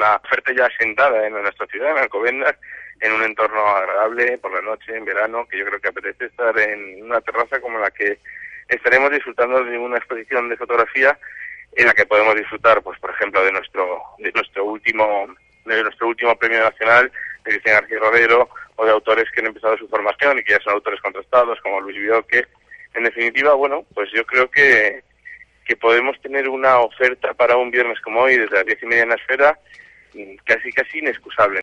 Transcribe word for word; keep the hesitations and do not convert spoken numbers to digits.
una oferta ya asentada en nuestra ciudad, en Alcobendas, en un entorno agradable, por la noche, en verano, que yo creo que apetece estar en una terraza como la que estaremos disfrutando de una exposición de fotografía en la que podemos disfrutar, pues por ejemplo, de nuestro de nuestro último de nuestro último premio nacional de Cristian García Rodero, o de autores que han empezado su formación y que ya son autores contrastados, como Luis Bioque. En definitiva, bueno, pues yo creo que que podemos tener una oferta para un viernes como hoy, desde las diez y media en la Esfera, casi casi inexcusable.